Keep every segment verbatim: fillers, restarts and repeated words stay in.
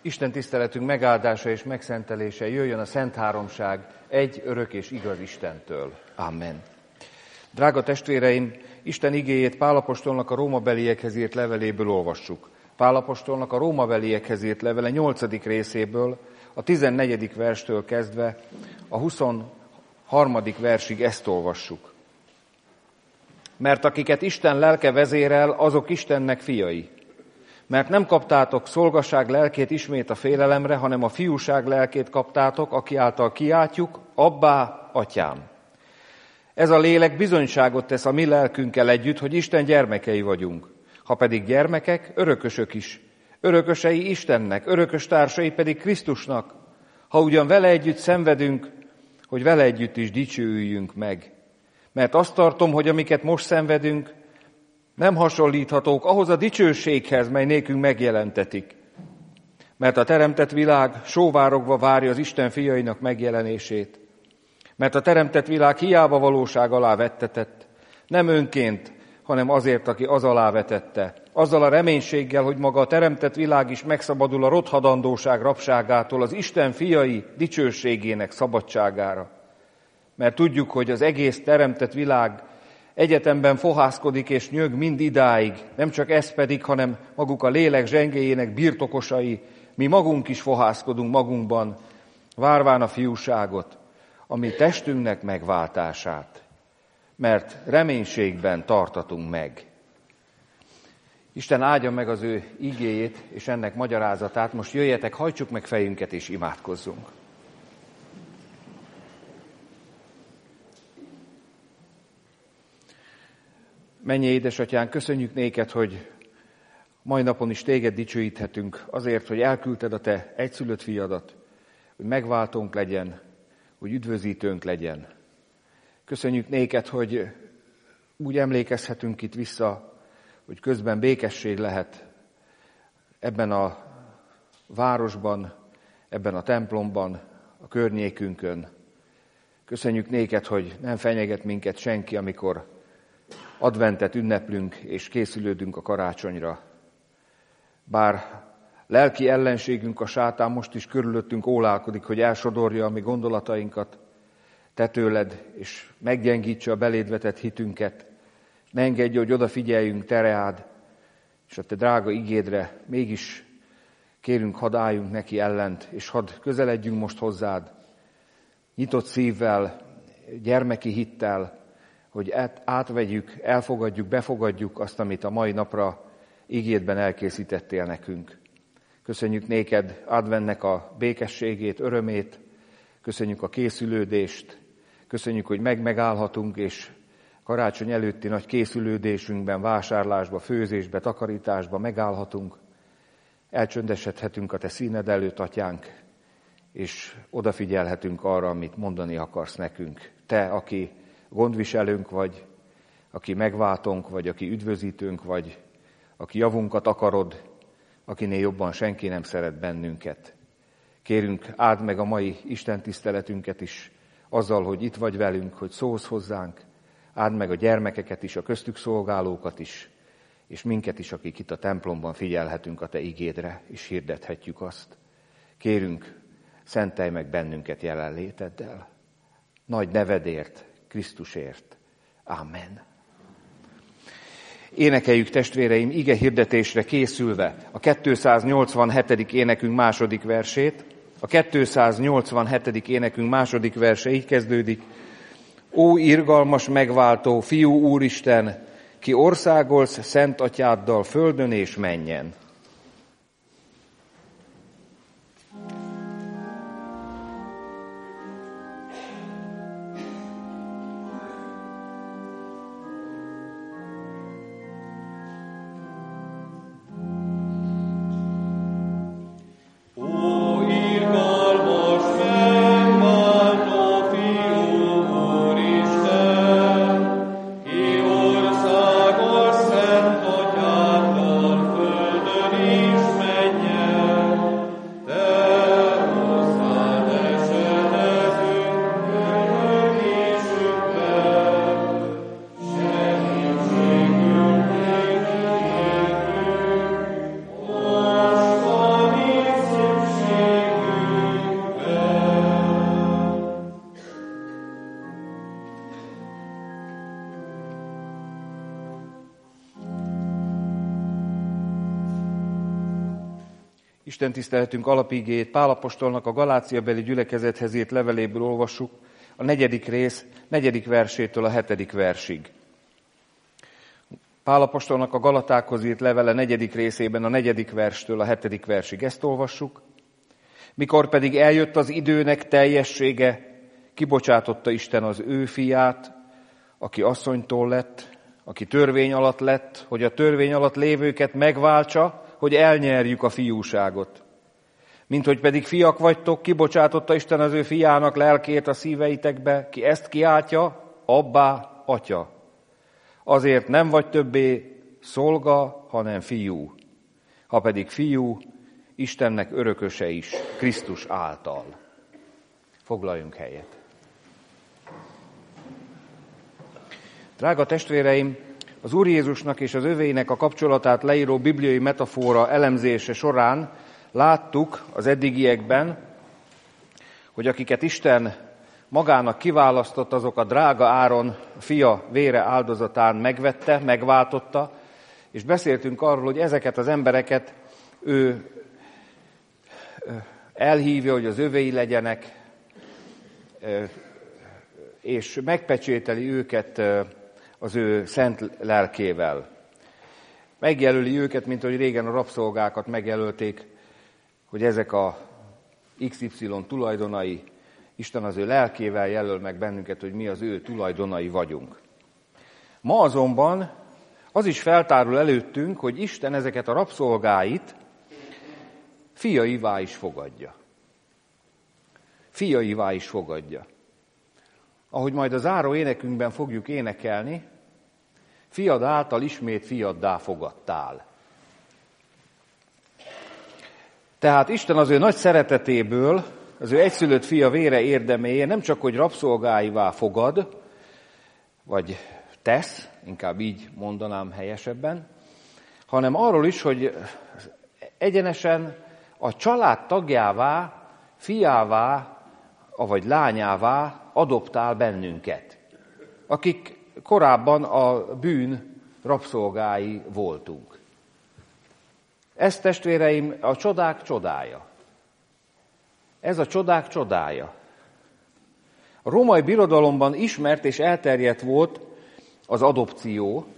Isten tiszteletünk megáldása és megszentelése jöjjön a Szent Háromság egy örök és igaz Istentől. Amen. Drága testvéreim, Isten igéjét Pál apostolnak a rómabeliekhez írt leveléből olvassuk. Pál apostolnak a rómabeliekhez írt levele nyolcadik részéből, a tizennegyedik verstől kezdve a huszonharmadik versig ezt olvassuk. Mert akiket Isten lelke vezérel, azok Istennek fiai. Mert nem kaptátok szolgasság lelkét ismét a félelemre, hanem a fiúság lelkét kaptátok, aki által kiáltjuk, Abbá, Atyám. Ez a lélek bizonyságot tesz a mi lelkünkkel együtt, hogy Isten gyermekei vagyunk. Ha pedig gyermekek, örökösök is. Örökösei Istennek, örökös társai pedig Krisztusnak. Ha ugyan vele együtt szenvedünk, hogy vele együtt is dicsőüljünk meg. Mert azt tartom, hogy amiket most szenvedünk, nem hasonlíthatók ahhoz a dicsőséghez, mely nékünk megjelentetik. Mert a teremtett világ sóvárogva várja az Isten fiainak megjelenését. Mert a teremtett világ hiába valóság alá vettetett, nem önként, hanem azért, aki az alá vetette. Azzal a reménységgel, hogy maga a teremtett világ is megszabadul a rothadandóság rabságától, az Isten fiai dicsőségének szabadságára. Mert tudjuk, hogy az egész teremtett világ egyetemben fohászkodik és nyög mind idáig, nem csak ez pedig, hanem maguk a lélek zsengéjének birtokosai, mi magunk is fohászkodunk magunkban, várván a fiúságot, a mi testünknek megváltását, mert reménységben tartatunk meg. Isten áldja meg az ő igéjét és ennek magyarázatát, most jöjjetek, hajtsuk meg fejünket és imádkozzunk. Mennyei édesatyánk, köszönjük néked, hogy mai napon is téged dicsőíthetünk azért, hogy elküldted a te egyszülött fiadat, hogy megváltónk legyen, hogy üdvözítőnk legyen. Köszönjük néked, hogy úgy emlékezhetünk itt vissza, hogy közben békesség lehet ebben a városban, ebben a templomban, a környékünkön. Köszönjük néked, hogy nem fenyeget minket senki, amikor adventet ünneplünk és készülődünk a karácsonyra. Bár lelki ellenségünk a sátán most is körülöttünk ólálkodik, hogy elsodorja a mi gondolatainkat, te tőled, és meggyengítse a beléd vetett hitünket. Ne engedj, hogy odafigyeljünk te reád, és a te drága igédre mégis kérünk, hadd álljunk neki ellent, és hadd közeledjünk most hozzád, nyitott szívvel, gyermeki hittel, hogy átvegyük, elfogadjuk, befogadjuk azt, amit a mai napra igédben elkészítettél nekünk. Köszönjük néked adventnek a békességét, örömét, köszönjük a készülődést, köszönjük, hogy meg-megállhatunk, és karácsony előtti nagy készülődésünkben, vásárlásba, főzésbe, takarításba megállhatunk, elcsöndesedhetünk a te színed előtt, atyánk, és odafigyelhetünk arra, amit mondani akarsz nekünk. Te, aki gondviselőnk vagy, aki megváltónk vagy, aki üdvözítőnk vagy, aki javunkat akarod, akinél jobban senki nem szeret bennünket. Kérünk, áld meg a mai Isten tiszteletünket is azzal, hogy itt vagy velünk, hogy szólsz hozzánk, áld meg a gyermekeket is, a köztük szolgálókat is, és minket is, akik itt a templomban figyelhetünk a te igédre, és hirdethetjük azt. Kérünk, szentelj meg bennünket jelenléteddel. Nagy nevedért, Krisztusért. Amen. Énekeljük, testvéreim, ige hirdetésre készülve a kétszáznyolcvanhetedik énekünk második versét. A kétszáznyolcvanhetedik énekünk második verse így kezdődik. Ó, irgalmas megváltó, Fiú Úristen, ki országolsz szent atyáddal földön és mennyen. Földön Isten tiszteletünk alapigéjét Pál apostolnak a Galáciabeli gyülekezethez írt leveléből olvassuk, a negyedik rész, negyedik versétől a hetedik versig. Pál apostolnak a Galatákhoz írt levele negyedik részében a negyedik verstől a hetedik versig. Ezt olvassuk. Mikor pedig eljött az időnek teljessége, kibocsátotta Isten az ő fiát, aki asszonytól lett, aki törvény alatt lett, hogy a törvény alatt lévőket megváltsa, hogy elnyerjük a fiúságot. Mint hogy pedig fiak vagytok, kibocsátotta Isten az ő fiának lelkét a szíveitekbe, ki ezt kiáltja, abbá, atya. Azért nem vagy többé szolga, hanem fiú. Ha pedig fiú, Istennek örököse is, Krisztus által. Foglaljunk helyet. Drága testvéreim, az Úr Jézusnak és az övéinek a kapcsolatát leíró bibliai metafora elemzése során láttuk az eddigiekben, hogy akiket Isten magának kiválasztott, azok a drága áron fia vére áldozatán megvette, megváltotta, és beszéltünk arról, hogy ezeket az embereket ő elhívja, hogy az övéi legyenek, és megpecsételi őket az ő szent lelkével. Megjelöli őket, mint hogy régen a rabszolgákat megjelölték, hogy ezek a iksz ipszilon tulajdonai, Isten az ő lelkével jelöl meg bennünket, hogy mi az ő tulajdonai vagyunk. Ma azonban az is feltárul előttünk, hogy Isten ezeket a rabszolgáit fiaivá is fogadja. Fiaivá is fogadja. Ahogy majd a záró énekünkben fogjuk énekelni, fiad által ismét fiaddá fogadtál. Tehát Isten az ő nagy szeretetéből, az ő egyszülött fia vére érdeméje nem csak, hogy rabszolgáivá fogad, vagy tesz, inkább így mondanám helyesebben, hanem arról is, hogy egyenesen a család tagjává, fiává, avagy lányává adoptál bennünket, akik korábban a bűn rabszolgái voltunk. Ez, testvéreim, a csodák csodája. Ez a csodák csodája. A római birodalomban ismert és elterjedt volt az adopció,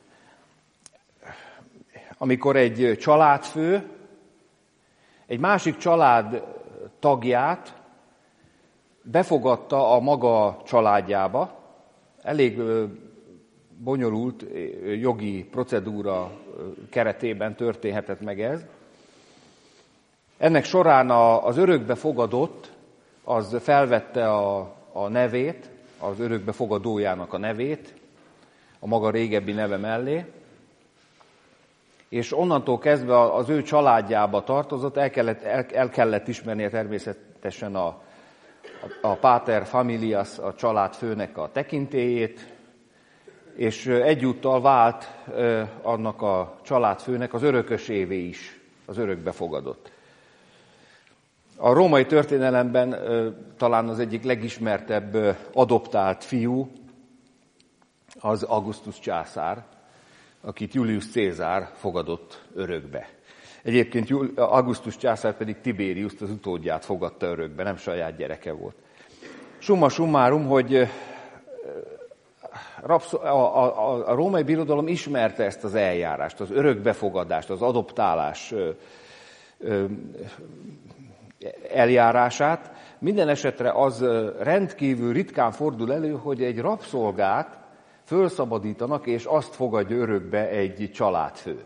amikor egy családfő egy másik család tagját befogadta a maga családjába. Elég bonyolult jogi procedúra keretében történhetett meg ez. Ennek során az örökbefogadott az felvette a, a nevét, az örökbefogadójának a nevét, a maga régebbi neve mellé, és onnantól kezdve az ő családjába tartozott, el kellett, el, el kellett ismernie természetesen a, a pater familias, a családfőnek a tekintélyét, és egyúttal vált annak a családfőnek az örökösévé is, az örökbefogadott. A római történelemben talán az egyik legismertebb adoptált fiú az Augustus császár, akit Julius Cézár fogadott örökbe. Egyébként Augustus császár pedig Tiberiust, az utódját fogadta örökbe, nem saját gyereke volt. Summa summarum, hogy a, a, a római birodalom ismerte ezt az eljárást, az örökbefogadást, az adoptálás eljárását. Minden esetre az rendkívül ritkán fordul elő, hogy egy rabszolgát fölszabadítanak, és azt fogadja örökbe egy családfő.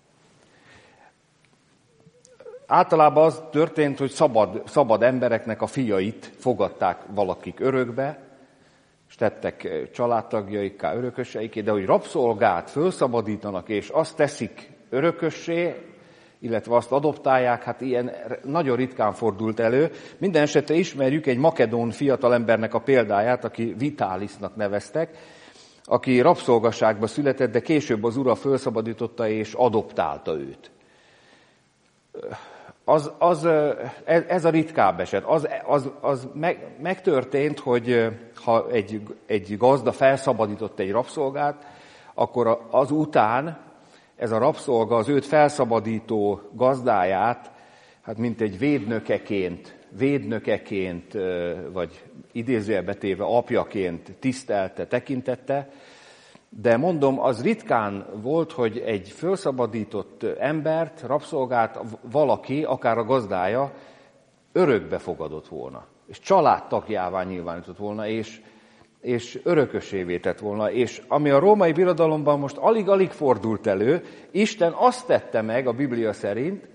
Általában az történt, hogy szabad, szabad embereknek a fiait fogadták valakik örökbe, és tettek családtagjaikká, örököseiké, de hogy rabszolgát fölszabadítanak, és azt teszik örökössé, illetve azt adoptálják, hát ilyen nagyon ritkán fordult elő. Minden esetre ismerjük egy makedón fiatalembernek a példáját, aki Vitálisnak neveztek, aki rabszolgaságba született, de később az ura fölszabadította és adoptálta őt. Az, az, ez a ritkább eset. Az, az, az meg, megtörtént, hogy ha egy, egy gazda felszabadított egy rabszolgát, akkor azután ez a rabszolga az őt felszabadító gazdáját hát mint egy védnökeként, védnökeként, vagy idézőjelbe téve apjaként tisztelte, tekintette, de mondom, az ritkán volt, hogy egy felszabadított embert, rabszolgát valaki, akár a gazdája, örökbe fogadott volna, és családtagjává nyilvánított volna, és, és örökösévé tett volna. És ami a római birodalomban most alig-alig fordult elő, Isten azt tette meg a Biblia szerint,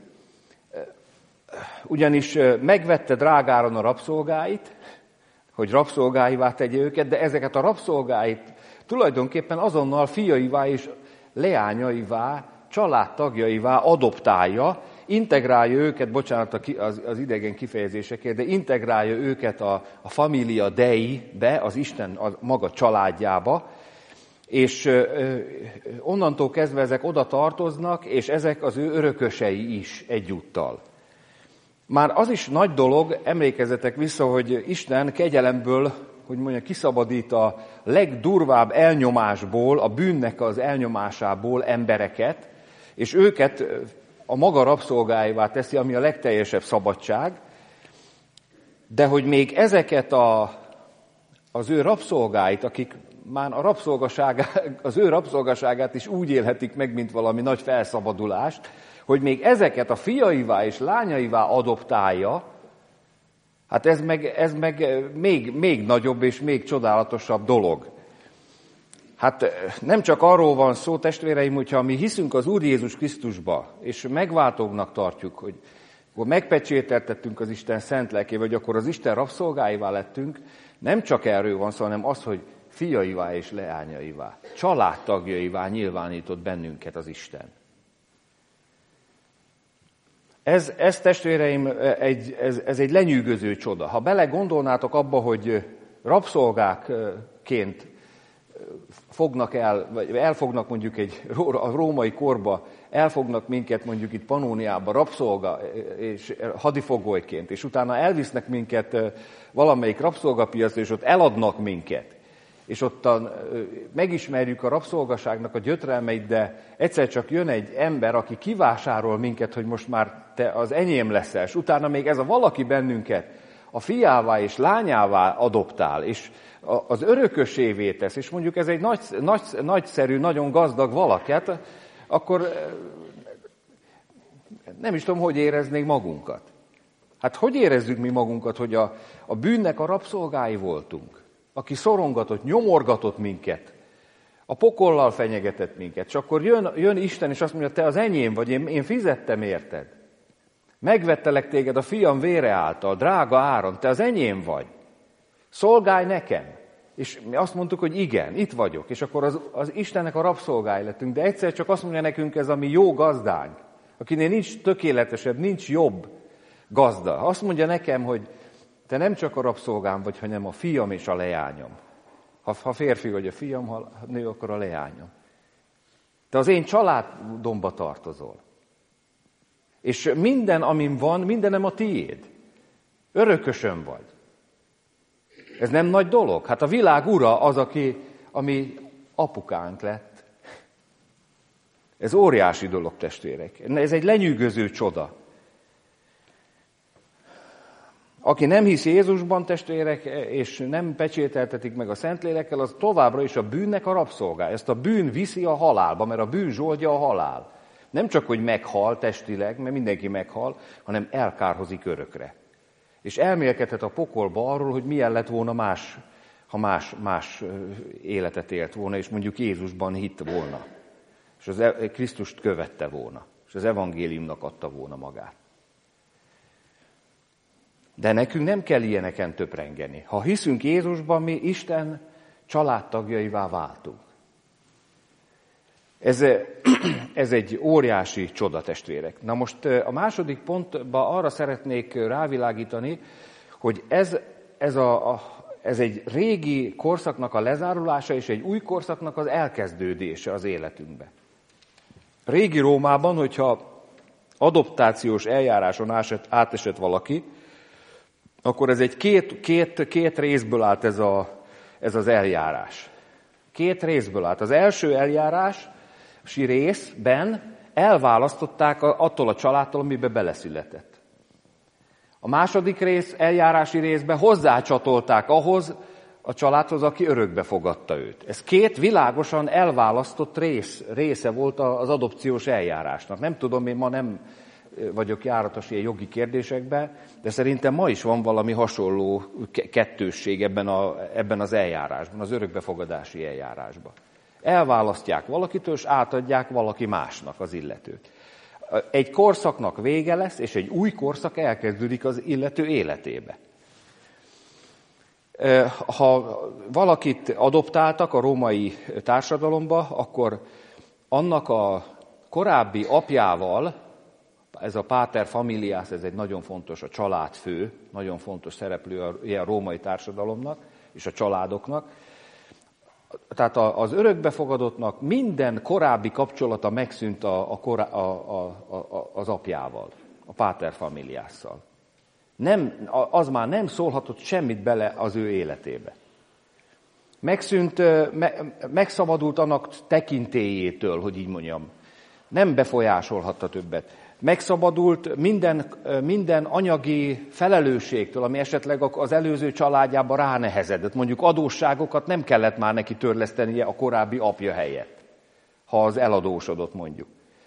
ugyanis megvette drágáron a rabszolgáit, hogy rabszolgáivá tegye őket, de ezeket a rabszolgáit tulajdonképpen azonnal fiaivá és leányaivá, családtagjaivá adoptálja, integrálja őket, bocsánat az, az idegen kifejezésekért, de integrálja őket a, a familia dei-be, az Isten a maga családjába, és ö, onnantól kezdve ezek oda tartoznak, és ezek az ő örökösei is egyúttal. Már az is nagy dolog, emlékezzetek vissza, hogy Isten kegyelemből, hogy mondja, kiszabadít a legdurvább elnyomásból, a bűnnek az elnyomásából embereket, és őket a maga rabszolgáivá teszi, ami a legteljesebb szabadság, de hogy még ezeket a, az ő rabszolgáit, akik már a rabszolgaságát, az ő rabszolgaságát is úgy élhetik meg, mint valami nagy felszabadulást, hogy még ezeket a fiaivá és lányaivá adoptálja, hát ez meg, ez meg még, még nagyobb és még csodálatosabb dolog. Hát nem csak arról van szó, testvéreim, hogyha mi hiszünk az Úr Jézus Krisztusba, és megváltóbbnak tartjuk, hogy akkor megpecsételtettünk az Isten szent lelkével, vagy akkor az Isten rabszolgáivá lettünk, nem csak erről van szó, hanem az, hogy fiaivá és leányaivá, családtagjaivá nyilvánított bennünket az Isten. Ez, ez testvéreim, egy, ez, ez egy lenyűgöző csoda. Ha belegondolnátok abba, hogy rabszolgákként fognak el, vagy elfognak mondjuk egy a római korba, elfognak minket mondjuk itt Pannóniába rabszolga és hadifogolyként, és utána elvisznek minket valamelyik rabszolgapiacra, és ott eladnak minket. És ottan megismerjük a rabszolgaságnak a gyötrelmeit, de egyszer csak jön egy ember, aki kivásárol minket, hogy most már te az enyém leszel, és utána még ez a valaki bennünket a fiává és lányává adoptál, és az örökösévé tesz, és mondjuk ez egy nagy, nagy, nagyszerű, nagyon gazdag valaket, akkor nem is tudom, hogy éreznénk magunkat. Hát hogy érezzük mi magunkat, hogy a, a bűnnek a rabszolgái voltunk? Aki szorongatott, nyomorgatott minket, a pokollal fenyegetett minket, és akkor jön, jön Isten, és azt mondja, te az enyém vagy, én, én fizettem érted. Megvettelek téged a fiam vére által, drága áron, te az enyém vagy. Szolgálj nekem. És mi azt mondtuk, hogy igen, itt vagyok, és akkor az, az Istennek a rabszolgái lettünk, de egyszer csak azt mondja nekünk ez a mi jó gazdánk, akinél nincs tökéletesebb, nincs jobb gazda. Azt mondja nekem, hogy te nem csak a rabszolgám vagy, hanem a fiam és a leányom. Ha, ha férfi vagy a fiam, ha nő, akkor a leányom. Te az én családomba tartozol. És minden, amim van, mindenem a tiéd. Örökösöm vagy. Ez nem nagy dolog? Hát a világ ura az, aki, ami apukánk lett. Ez óriási dolog, testvérek. Ez egy lenyűgöző csoda. Aki nem hisz Jézusban, testvérek, és nem pecsételtetik meg a Szentlélekkel, az továbbra is a bűnnek a rabszolgája. Ezt a bűn viszi a halálba, mert a bűn zsoldja a halál. Nem csak, hogy meghal testileg, mert mindenki meghal, hanem elkárhozik örökre. És elmélkedhet a pokolba arról, hogy milyen lett volna más, ha más, más életet élt volna, és mondjuk Jézusban hitt volna. És az Krisztust követte volna. És az evangéliumnak adta volna magát. De nekünk nem kell ilyeneken töprengeni. Ha hiszünk Jézusban, mi Isten családtagjaivá váltunk. Ez, ez egy óriási csoda, testvérek. Na most a második pontban arra szeretnék rávilágítani, hogy ez, ez, a, a, ez egy régi korszaknak a lezárulása, és egy új korszaknak az elkezdődése az életünkbe. Régi Rómában, hogyha adoptációs eljáráson átesett valaki, akkor ez egy két, két, két részből állt ez, a, ez az eljárás. Két részből állt. Az első eljárási részben elválasztották attól a családtól, amiben beleszületett. A második rész, eljárási részben hozzácsatolták ahhoz a családhoz, aki örökbe fogadta őt. Ez két világosan elválasztott rész, része volt az adopciós eljárásnak. Nem tudom, én ma nem vagyok járatos ilyen jogi kérdésekben, de szerintem ma is van valami hasonló kettősség ebben, a, ebben az eljárásban, az örökbefogadási eljárásban. Elválasztják valakitől, és átadják valaki másnak az illetőt. Egy korszaknak vége lesz, és egy új korszak elkezdődik az illető életébe. Ha valakit adoptáltak a római társadalomba, akkor annak a korábbi apjával, ez a pater familias, ez egy nagyon fontos, a családfő, nagyon fontos szereplő a ilyen római társadalomnak és a családoknak. Tehát az örökbefogadottnak minden korábbi kapcsolata megszűnt a, a korá, a, a, a, az apjával, a pater familiasszal. Nem, az már nem szólhatott semmit bele az ő életébe. Megszűnt, me, megszabadult annak tekintélyétől, hogy így mondjam. Nem befolyásolhatta többet. Megszabadult minden, minden anyagi felelősségtől, ami esetleg az előző családjában ránehezedett. Mondjuk adósságokat nem kellett már neki törlesztenie a korábbi apja helyett, ha az eladósodott mondjuk.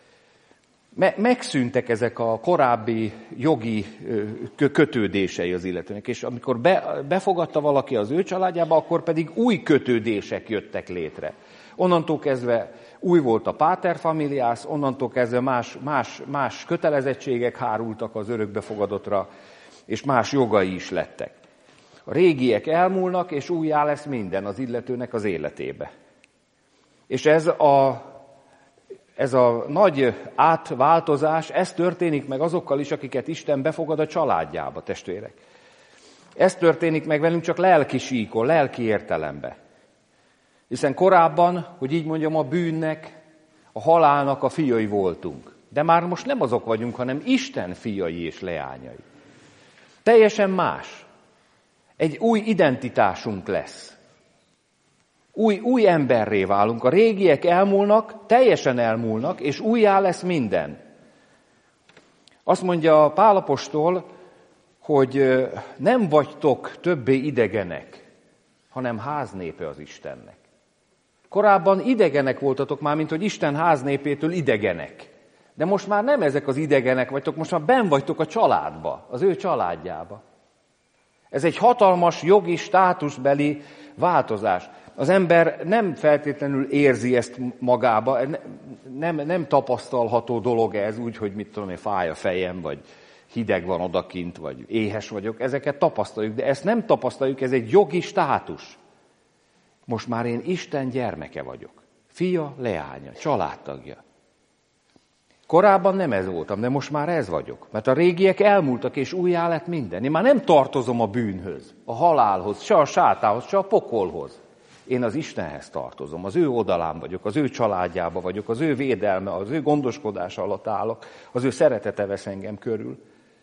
Megszűntek ezek a korábbi jogi kötődései az illetőnek, és amikor be, befogadta valaki az ő családjába, akkor pedig új kötődések jöttek létre. Onnantól kezdve új volt a pater familias, onnantól kezdve más, más, más kötelezettségek hárultak az örökbefogadottra, és más jogai is lettek. A régiek elmúlnak, és újjá lesz minden az illetőnek az életébe. És ez a, ez a nagy átváltozás, ez történik meg azokkal is, akiket Isten befogad a családjába, testvérek. Ez történik meg velünk csak lelki síkon, lelki értelemben. Hiszen korábban, hogy így mondjam, a bűnnek, a halálnak a fiai voltunk. De már most nem azok vagyunk, hanem Isten fiai és leányai. Teljesen más. Egy új identitásunk lesz. Új, új emberré válunk. A régiek elmúlnak, teljesen elmúlnak, és újjá lesz minden. Azt mondja Pál apostol, hogy nem vagytok többé idegenek, hanem háznépe az Istennek. Korábban idegenek voltatok már, mint hogy Isten háznépétől idegenek. De most már nem ezek az idegenek vagytok, most már benn vagytok a családba, az ő családjába. Ez egy hatalmas jogi státuszbeli változás. Az ember nem feltétlenül érzi ezt magába, nem, nem tapasztalható dolog ez úgy, hogy mit tudom én, fáj a fejem, vagy hideg van odakint, vagy éhes vagyok. Ezeket tapasztaljuk, de ezt nem tapasztaljuk, ez egy jogi státusz. Most már én Isten gyermeke vagyok. Fia, leánya, családtagja. Korábban nem ez voltam, de most már ez vagyok. Mert a régiek elmúltak, és újjá lett minden. Én már nem tartozom a bűnhöz, a halálhoz, se a sátához, se a pokolhoz. Én az Istenhez tartozom, az ő oldalán vagyok, az ő családjába vagyok, az ő védelme, az ő gondoskodása alatt állok, az ő szeretete vesz engem körül.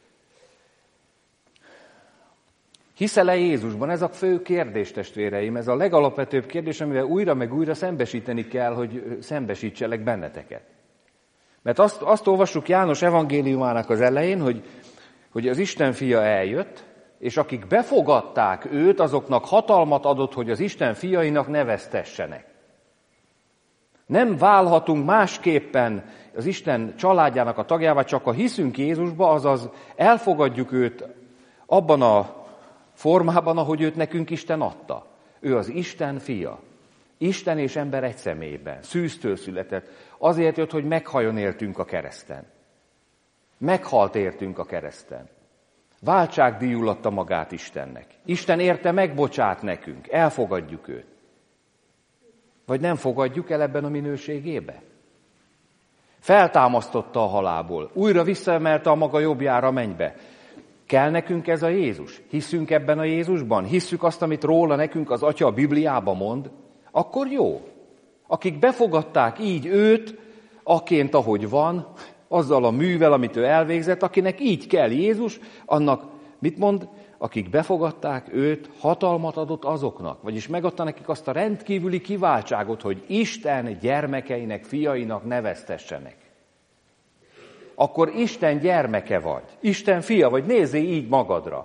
Hiszel-e Jézusban? Ez a fő kérdés, testvéreim, ez a legalapvetőbb kérdés, amivel újra meg újra szembesíteni kell, hogy szembesítselek benneteket. Mert azt, azt olvassuk János evangéliumának az elején, hogy, hogy az Isten fia eljött, és akik befogadták őt, azoknak hatalmat adott, hogy az Isten fiainak neveztessenek. Nem válhatunk másképpen az Isten családjának a tagjává, csak ha hiszünk Jézusba, azaz elfogadjuk őt abban a formában, ahogy őt nekünk Isten adta. Ő az Isten fia. Isten és ember egy személyben. Szűztől született. Azért jött, hogy meghalljon értünk a kereszten. Meghalt értünk a kereszten. Váltságdíjul adta magát Istennek. Isten érte megbocsát nekünk. Elfogadjuk őt. Vagy nem fogadjuk el ebben a minőségébe? Feltámasztotta a halálból. Újra visszaemelte a maga jobbjára a mennybe. Kell nekünk ez a Jézus? Hiszünk ebben a Jézusban? Hisszük azt, amit róla nekünk az Atya a Bibliában mond? Akkor jó. Akik befogadták így őt, aként, ahogy van, azzal a művel, amit ő elvégzett, akinek így kell Jézus, annak mit mond? Akik befogadták őt, hatalmat adott azoknak, vagyis megadta nekik azt a rendkívüli kiváltságot, hogy Isten gyermekeinek, fiainak neveztessenek. akkor Isten gyermeke vagy, Isten fia vagy, nézzél így magadra.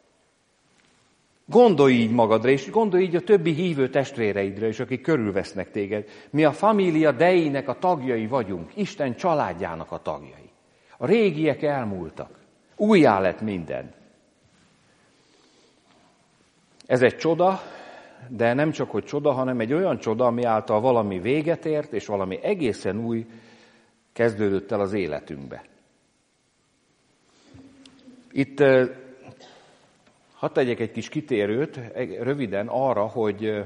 Gondolj így magadra, és gondolj így a többi hívő testvéreidre is, akik körülvesznek téged. Mi a Familia Deinek a tagjai vagyunk, Isten családjának a tagjai. A régiek elmúltak, újjá lett minden. Ez egy csoda, de nem csak hogy csoda, hanem egy olyan csoda, ami által valami véget ért, és valami egészen új kezdődött el az életünkbe. Itt hadd tegyek egy kis kitérőt röviden arra, hogy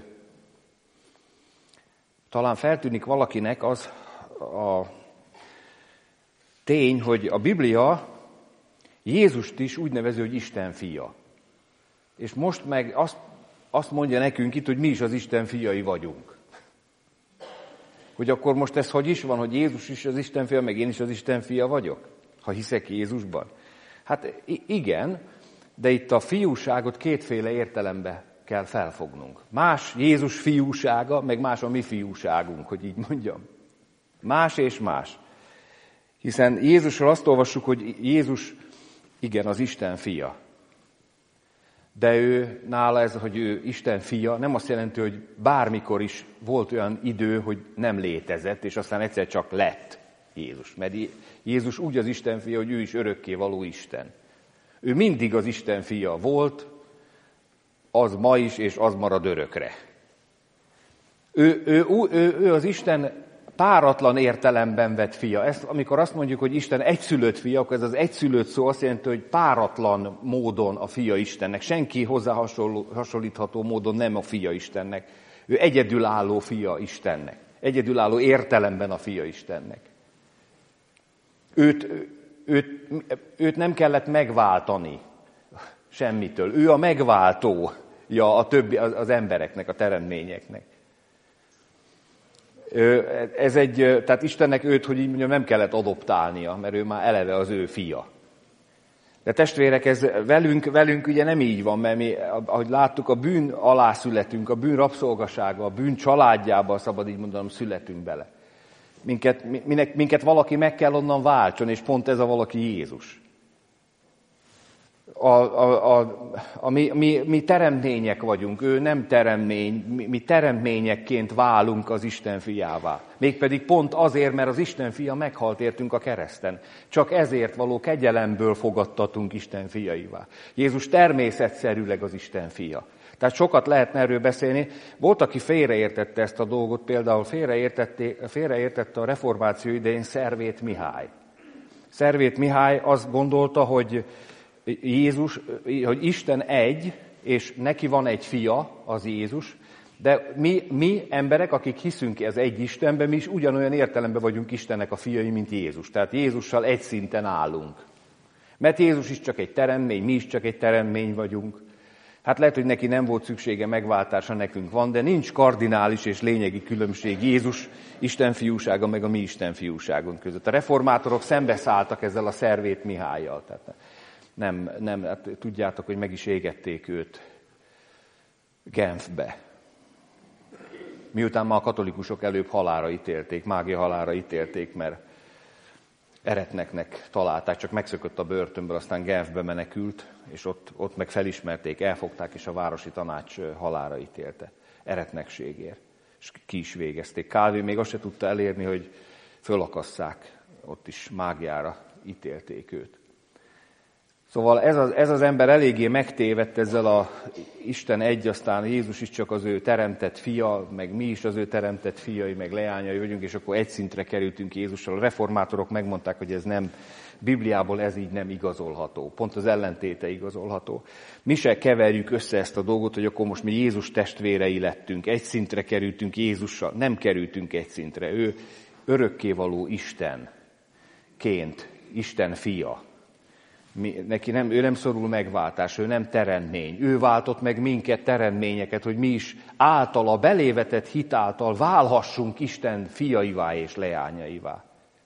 talán feltűnik valakinek az a tény, hogy a Biblia Jézust is úgy nevezi, hogy Isten fia. És most meg azt, azt mondja nekünk itt, hogy mi is az Isten fiai vagyunk. Hogy akkor most ez hogy is van, hogy Jézus is az Isten fia, meg én is az Isten fia vagyok, ha hiszek Jézusban? Hát igen, de itt a fiúságot kétféle értelembe kell felfognunk. Más Jézus fiúsága, meg más a mi fiúságunk, hogy így mondjam. Más és más. Hiszen Jézusról azt olvassuk, hogy Jézus igen, az Isten fia. De ő, nála ez, hogy ő Isten fia, nem azt jelenti, hogy bármikor is volt olyan idő, hogy nem létezett, és aztán egyszer csak lett Jézus. Mert Jézus úgy az Isten fia, hogy ő is örökkévaló Isten. Ő mindig az Isten fia volt, az ma is, és az marad örökre. Ő, ő, ő, ő az Isten páratlan értelemben vett fia. Ezt, amikor azt mondjuk, hogy Isten egyszülött fia, akkor ez az egyszülött szó azt jelenti, hogy páratlan módon a fia Istennek. Senki hozzá hasonló, hasonlítható módon nem a fia Istennek. Ő egyedülálló fia Istennek. Egyedülálló értelemben a fia Istennek. Őt, őt, őt nem kellett megváltani semmitől. Ő a megváltója a többi, az embereknek, a teremtményeknek. Ez egy, tehát Istennek őt, hogy így mondjam, nem kellett adoptálnia, mert ő már eleve az ő fia. De testvérek, ez velünk, velünk ugye nem így van, mert mi, ahogy láttuk, a bűn alá születünk, a bűn rabszolgasága, a bűn családjába, szabad így mondanom, születünk bele. Minket, minek, minket valaki meg kell onnan váltson, és pont ez a valaki Jézus. A, a, a, a, mi, mi, mi teremtmények vagyunk, ő nem teremtmény, mi, mi teremtményekként válunk az Isten fiává. Mégpedig pont azért, mert az Isten fia meghalt értünk a kereszten. Csak ezért való kegyelemből fogadtatunk Isten fiaivá. Jézus természetszerűleg az Isten fia. Tehát sokat lehetne erről beszélni. Volt, aki félreértette ezt a dolgot, például félreértette, félreértette a reformáció idején Szervét Mihály. Szervét Mihály azt gondolta, hogy Jézus, hogy Isten egy, és neki van egy fia, az Jézus, de mi, mi emberek, akik hiszünk az egy Istenben, mi is ugyanolyan értelemben vagyunk Istennek a fiai, mint Jézus. Tehát Jézussal egy szinten állunk. Mert Jézus is csak egy teremmény, mi is csak egy teremmény vagyunk. Hát lehet, hogy neki nem volt szüksége megváltása, nekünk van, de nincs kardinális és lényegi különbség Jézus Isten fiúsága meg a mi Isten fiúságunk között. A reformátorok szembeszálltak ezzel a Szervét Mihályjal. Tehát nem, nem, hát tudjátok, hogy meg is égették őt Genfbe. Miután már a katolikusok előbb halálra ítélték, mágia halálra ítélték, mert eretneknek találták, csak megszökött a börtönből, aztán Genfbe menekült, és ott, ott meg felismerték, elfogták, és a városi tanács halálra ítélte. Eretnekségért. És ki is végezték. Calvin még azt se tudta elérni, hogy fölakasszák, ott is mágiára ítélték őt. Szóval ez az, ez az ember eléggé megtévedt ezzel a Isten egy, aztán Jézus is csak az ő teremtett fia, meg mi is az ő teremtett fiai, meg leányai vagyunk, és akkor egy szintre kerültünk Jézussal. A reformátorok megmondták, hogy ez nem, Bibliából ez így nem igazolható. Pont az ellentéte igazolható. Mi se keverjük össze ezt a dolgot, hogy akkor most mi Jézus testvérei lettünk, egy szintre kerültünk Jézussal. Nem kerültünk egy szintre. Ő örökkévaló Istenként, Isten fia. Mi, neki nem, ő nem szorul megváltás, ő nem teremtmény. Ő váltott meg minket, teremtményeket, hogy mi is általa, belévetett hit által válhassunk Isten fiaivá és leányaivá.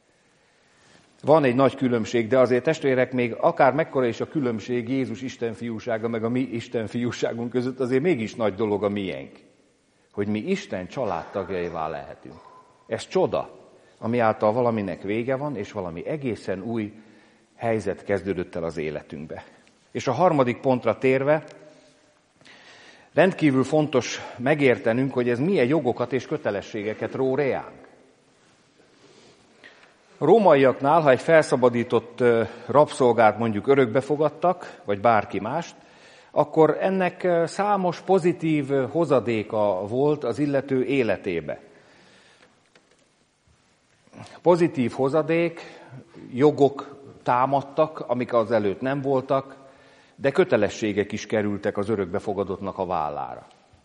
Van egy nagy különbség, de azért testvérek, még akár mekkora is a különbség Jézus Isten fiúsága meg a mi Isten fiúságunk között, azért mégis nagy dolog a miénk, hogy mi Isten családtagjaivá lehetünk. Ez csoda. ami által valaminek vége van, és valami egészen új helyzet kezdődött el az életünkbe. És a harmadik pontra térve, rendkívül fontos megértenünk, hogy ez milyen jogokat és kötelességeket ró reánk. A rómaiaknál, ha egy felszabadított rabszolgát mondjuk örökbe fogadtak, vagy bárki mást, akkor ennek számos pozitív hozadéka volt az illető életébe. Pozitív hozadék, jogok támadtak, amik az előtt nem voltak, de kötelességek is kerültek az örökbefogadottnak a vállára.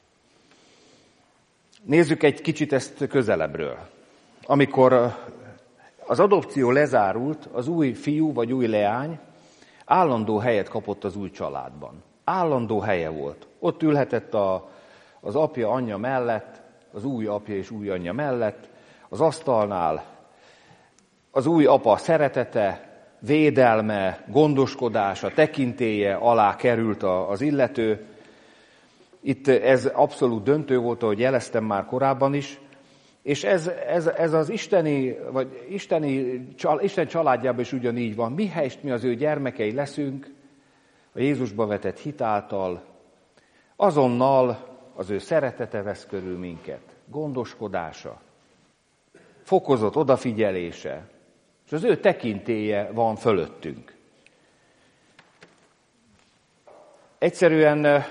Nézzük egy kicsit ezt közelebbről. Amikor az adopció lezárult, az új fiú vagy új leány állandó helyet kapott az új családban. Állandó helye volt. Ott ülhetett a, az apja, anyja mellett, az új apja és új anyja mellett, az asztalnál. Az új apa szeretete, védelme, gondoskodása, tekintélye alá került az illető. Itt ez abszolút döntő volt, ahogy jeleztem már korábban is, és ez, ez, ez az isteni, vagy isteni, Isten családjában is ugyanígy van. Mihelyest mi az ő gyermekei leszünk, a Jézusba vetett hit által, azonnal az ő szeretete vesz körül minket, gondoskodása, fokozott odafigyelése, és az ő tekintélye van fölöttünk. Egyszerűen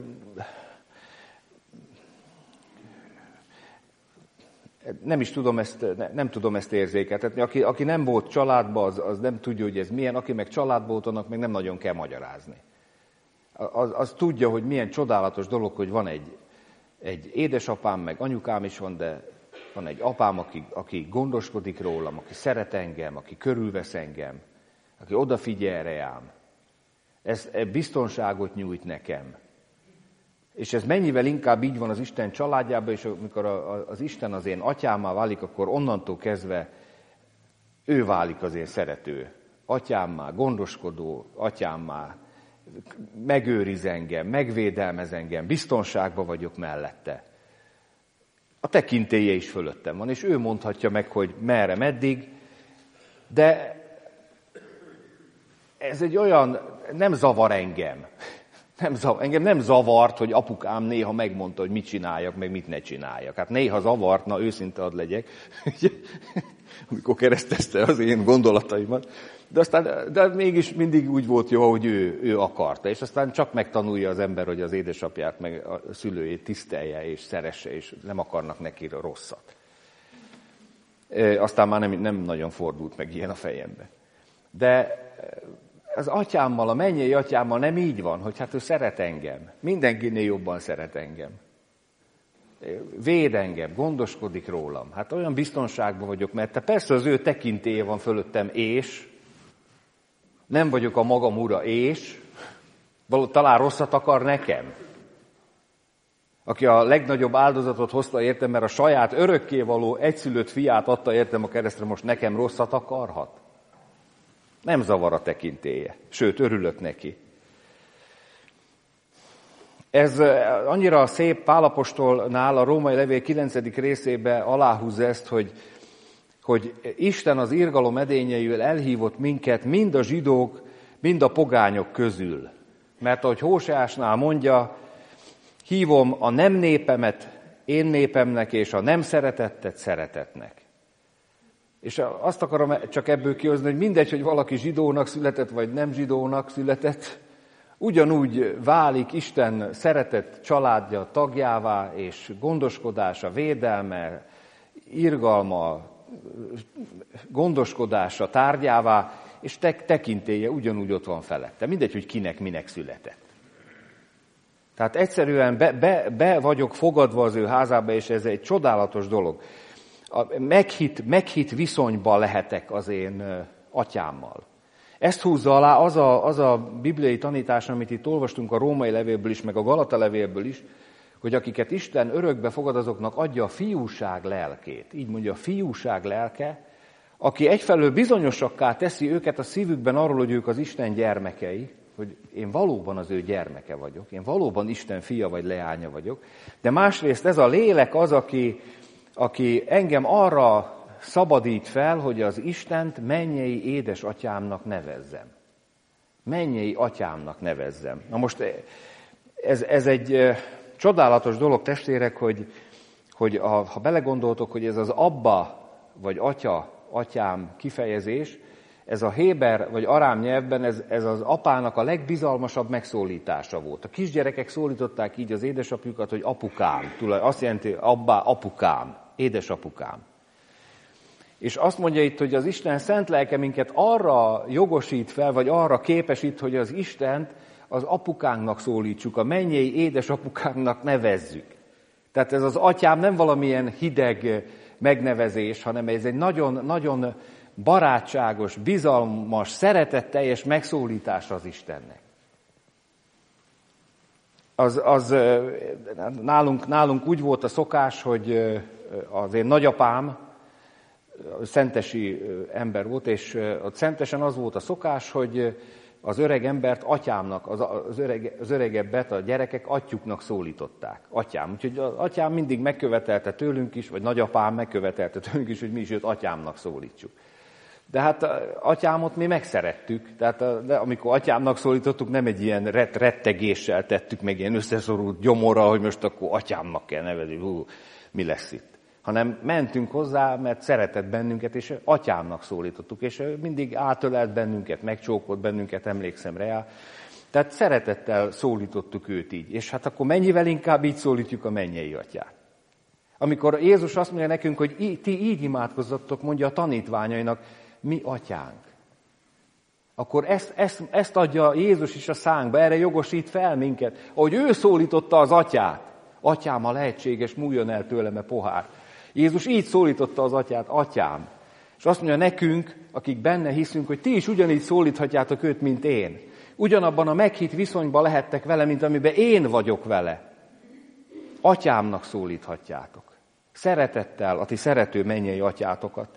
nem is tudom ezt, nem tudom ezt érzékeltetni. Aki, aki nem volt családban, az, az nem tudja, hogy ez milyen, aki meg családban volt, annak meg nem nagyon kell magyarázni. Az, az tudja, hogy milyen csodálatos dolog, hogy van egy, egy édesapám, meg anyukám is van, de van egy apám, aki, aki gondoskodik rólam, aki szeret engem, aki körülvesz engem, aki odafigyel rám. Ez biztonságot nyújt nekem. És ez mennyivel inkább így van az Isten családjában, és amikor az Isten az én atyámmá válik, akkor onnantól kezdve ő válik az én szerető atyámmá, gondoskodó atyámmá, megőriz engem, megvédelmez engem, biztonságban vagyok mellette. A tekintélye is fölöttem van, és ő mondhatja meg, hogy merre, meddig, de ez egy olyan, nem zavar engem. Nem zavar, engem nem zavart, hogy apukám néha megmondta, hogy mit csináljak, meg mit ne csináljak. Hát néha zavart, na őszinte ad legyek, amikor keresztezte az én gondolataimat. De aztán de mégis mindig úgy volt jó, hogy ő, ő akarta. És aztán csak megtanulja az ember, hogy az édesapját, meg a szülőjét tisztelje és szeresse, és nem akarnak neki rosszat. E, aztán már nem, nem nagyon fordult meg ilyen a fejembe. De az atyámmal, a mennyei atyámmal nem így van, hogy hát ő szeret engem. Mindenkinél jobban szeret engem. Véd engem, gondoskodik rólam. Hát olyan biztonságban vagyok, mert te persze az ő tekintélye van fölöttem, és nem vagyok a magam ura, és talán rosszat akar nekem. Aki a legnagyobb áldozatot hozta értem, mert a saját örökkévaló egyszülött fiát adta értem a keresztre, most nekem rosszat akarhat? Nem zavar a tekintélye, sőt, örülök neki. Ez annyira szép Pál apostolnál a római levél kilencedik részében aláhúzza ezt, hogy, hogy Isten az irgalom edényeivel elhívott minket mind a zsidók, mind a pogányok közül. Mert ahogy Hóseásnál mondja, hívom a nem népemet én népemnek, és a nem szeretettet szeretetnek. És azt akarom csak ebből kihozni, hogy mindegy, hogy valaki zsidónak született, vagy nem zsidónak született, ugyanúgy válik Isten szeretett családja tagjává, és gondoskodása, védelme, irgalma, gondoskodása tárgyává, és tek- tekintélye ugyanúgy ott van felette. Mindegy, hogy kinek, minek született. Tehát egyszerűen be, be, be vagyok fogadva az ő házába, és ez egy csodálatos dolog. A meghitt, meghitt viszonyban lehetek az én atyámmal. Ezt húzza alá az a, az a bibliai tanítás, amit itt olvastunk a római levélből is, meg a Galata levélből is, hogy akiket Isten örökbe fogad, azoknak adja a fiúság lelkét. Így mondja, a fiúság lelke, aki egyfelől bizonyosakká teszi őket a szívükben arról, hogy ők az Isten gyermekei, hogy én valóban az ő gyermeke vagyok, én valóban Isten fia vagy leánya vagyok, de másrészt ez a lélek az, aki, aki engem arra szabadít fel, hogy az Istent mennyei édesatyámnak nevezzem. Mennyei atyámnak nevezzem. Na most ez, ez egy csodálatos dolog, testvérek, hogy, hogy a, ha belegondoltok, hogy ez az abba, vagy atya, atyám kifejezés, ez a héber vagy arám nyelvben ez, ez az apának a legbizalmasabb megszólítása volt. A kisgyerekek szólították így az édesapjukat, hogy apukám. Azt jelenti, abbá, apukám, édesapukám. És azt mondja itt, hogy az Isten szent lelke minket arra jogosít fel, vagy arra képesít, hogy az Istent az apukánknak szólítsuk, a mennyei édesapukánknak nevezzük. Tehát ez az atyám nem valamilyen hideg megnevezés, hanem ez egy nagyon, nagyon barátságos, bizalmas, szeretetteljes megszólítás az Istennek. Az, az nálunk, nálunk úgy volt a szokás, hogy az én nagyapám szentesi ember volt, és ott Szentesen az volt a szokás, hogy az öreg embert atyámnak, az, az, öreg, az öregebbet a gyerekek atyuknak szólították. Atyám. Úgyhogy az atyám mindig megkövetelte tőlünk is, vagy nagyapám megkövetelte tőlünk is, hogy mi is őt atyámnak szólítsuk. De hát atyámot mi megszerettük, tehát de amikor atyámnak szólítottuk, nem egy ilyen ret, rettegéssel tettük, meg ilyen összeszorult gyomorral, hogy most akkor atyámnak kell nevezni, hú, mi lesz itt. Hanem mentünk hozzá, mert szeretett bennünket, és atyámnak szólítottuk, és mindig átölelt bennünket, megcsókolt bennünket, emlékszem rá. Tehát szeretettel szólítottuk őt így, és hát akkor mennyivel inkább így szólítjuk a mennyei atyát. Amikor Jézus azt mondja nekünk, hogy ti így imádkozzatok, mondja a tanítványainak, mi atyánk. Akkor ezt, ezt, ezt adja Jézus is a szánkba, erre jogosít fel minket, ahogy ő szólította az atyát. Atyám, a lehetséges, múljon el tőlem a pohár. Jézus így szólította az atyát, atyám. És azt mondja nekünk, akik benne hiszünk, hogy ti is ugyanígy szólíthatjátok őt, mint én. Ugyanabban a meghitt viszonyban lehettek vele, mint amiben én vagyok vele. Atyámnak szólíthatjátok. Szeretettel, a ti szerető mennyei atyátokat.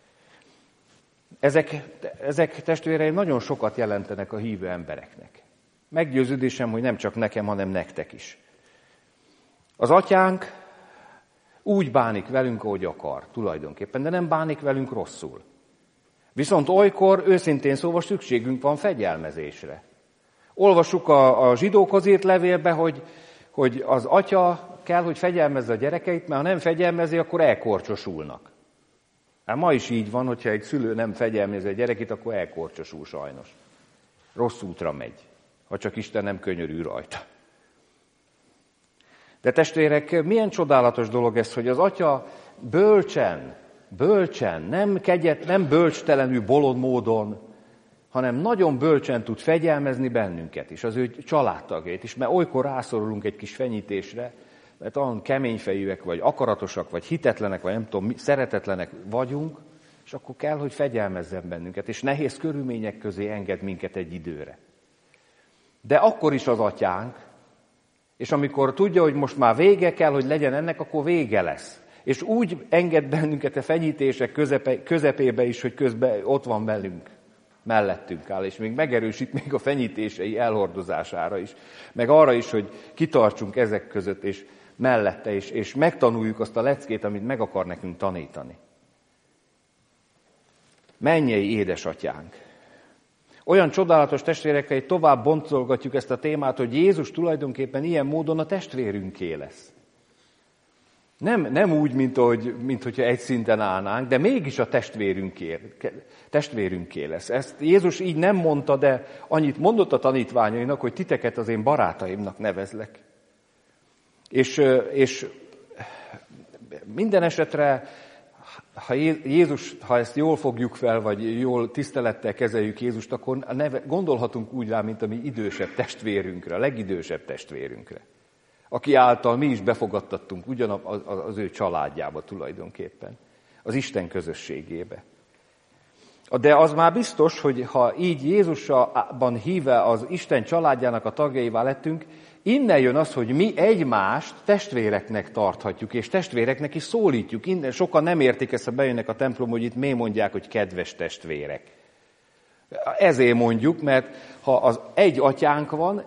Ezek, ezek testvéreim nagyon sokat jelentenek a hívő embereknek. Meggyőződésem, hogy nem csak nekem, hanem nektek is. Az atyánk úgy bánik velünk, ahogy akar, tulajdonképpen, de nem bánik velünk rosszul. Viszont olykor, őszintén szóval szükségünk van fegyelmezésre. Olvassuk a, a zsidókhoz írt levélbe, hogy, hogy az atya kell, hogy fegyelmezze a gyerekeit, mert ha nem fegyelmezi, akkor elkorcsosulnak. Hát ma is így van, hogyha egy szülő nem fegyelmezi a gyerekét, akkor elkorcsosul sajnos. Rossz útra megy, ha csak Isten nem könyörül rajta. De testvérek, milyen csodálatos dolog ez, hogy az atya bölcsen, bölcsen, nem kegyet, nem bölcstelenül, bolond módon, hanem nagyon bölcsen tud fegyelmezni bennünket is, az ő családtagjait is, mert olykor rászorulunk egy kis fenyítésre, mert olyan keményfejűek, vagy akaratosak, vagy hitetlenek, vagy nem tudom, szeretetlenek vagyunk, és akkor kell, hogy fegyelmezzen bennünket, és nehéz körülmények közé enged minket egy időre. De akkor is az atyánk, és amikor tudja, hogy most már vége kell, hogy legyen ennek, akkor vége lesz. És úgy enged bennünket a fenyítések közepe, közepébe is, hogy közben ott van velünk, mellettünk áll, és még megerősít még a fenyítései elhordozására is, meg arra is, hogy kitartsunk ezek között, és mellette is, és megtanuljuk azt a leckét, amit meg akar nekünk tanítani. Mennyei édesatyánk! Olyan csodálatos testvérekkel, hogy tovább boncolgatjuk ezt a témát, hogy Jézus tulajdonképpen ilyen módon a testvérünké lesz. Nem, nem úgy, mint, ahogy, mint hogyha egy szinten állnánk, de mégis a testvérünké, testvérünké lesz. Ezt Jézus így nem mondta, de annyit mondott a tanítványainak, hogy titeket az én barátaimnak nevezlek. És, és minden esetre, ha Jézus, ha ezt jól fogjuk fel, vagy jól tisztelettel kezeljük Jézust, akkor neve, gondolhatunk úgy rá, mint a mi idősebb testvérünkre, a legidősebb testvérünkre, aki által mi is befogadtattunk ugyanaz az ő családjába tulajdonképpen, az Isten közösségébe. De az már biztos, hogy ha így Jézusban híve az Isten családjának a tagjaivá lettünk, innen jön az, hogy mi egymást testvéreknek tarthatjuk, és testvéreknek is szólítjuk. Innen sokan nem értik ezt, ha bejönnek a templomba, hogy itt miért mondják, hogy kedves testvérek. Ezért mondjuk, mert ha az egy atyánk van,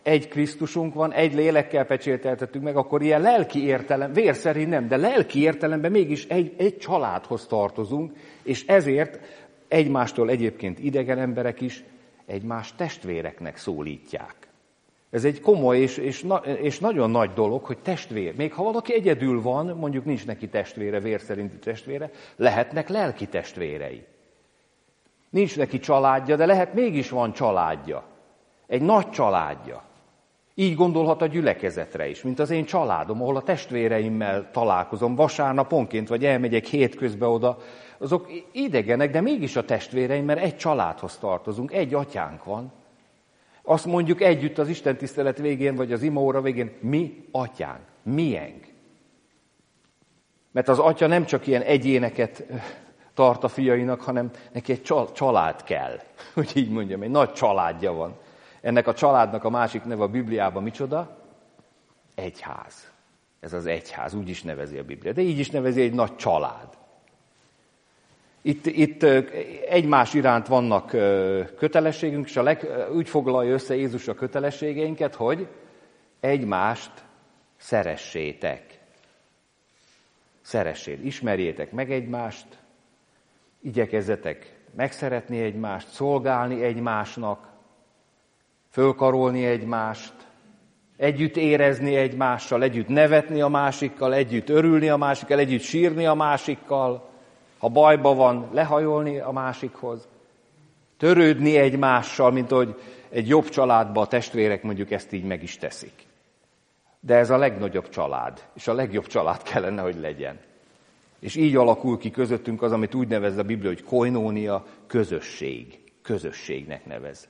egy Krisztusunk van, egy lélekkel pecsételtetünk meg, akkor ilyen lelki értelem, vér szerint nem, de lelki értelemben mégis egy, egy családhoz tartozunk, és ezért egymástól egyébként idegen emberek is egymás testvéreknek szólítják. Ez egy komoly és, és, és nagyon nagy dolog, hogy testvér. Még ha valaki egyedül van, mondjuk nincs neki testvére, vér szerinti testvére, lehetnek lelki testvérei. Nincs neki családja, de lehet mégis van családja. Egy nagy családja. Így gondolhat a gyülekezetre is, mint az én családom, ahol a testvéreimmel találkozom vasárnaponként, vagy elmegyek hétközben oda. Azok idegenek, de mégis a testvéreim, mert egy családhoz tartozunk, egy atyánk van. Azt mondjuk együtt az istentisztelet végén, vagy az imaóra végén, mi atyánk, miénk. Mert az atya nem csak ilyen egyéneket tart a fiainak, hanem neki egy család kell, hogy így mondjam, egy nagy családja van. Ennek a családnak a másik neve a Bibliában micsoda? Egyház. Ez az egyház, úgy is nevezi a Biblia, de így is nevezi egy nagy család. Itt, itt egymás iránt vannak kötelességünk, és a leg, úgy foglalja össze Jézus a kötelességeinket, hogy egymást szeressétek. Szeressétek, ismerjétek meg egymást, igyekezzetek megszeretni egymást, szolgálni egymásnak, fölkarolni egymást, együtt érezni egymással, együtt nevetni a másikkal, együtt örülni a másikkal, együtt sírni a másikkal, ha bajba van, lehajolni a másikhoz, törődni egymással, mint ahogy egy jobb családban a testvérek mondjuk ezt így meg is teszik. De ez a legnagyobb család, és a legjobb család kellene, hogy legyen. És így alakul ki közöttünk az, amit úgy nevez a Biblia, hogy koinónia, közösség. Közösségnek nevez.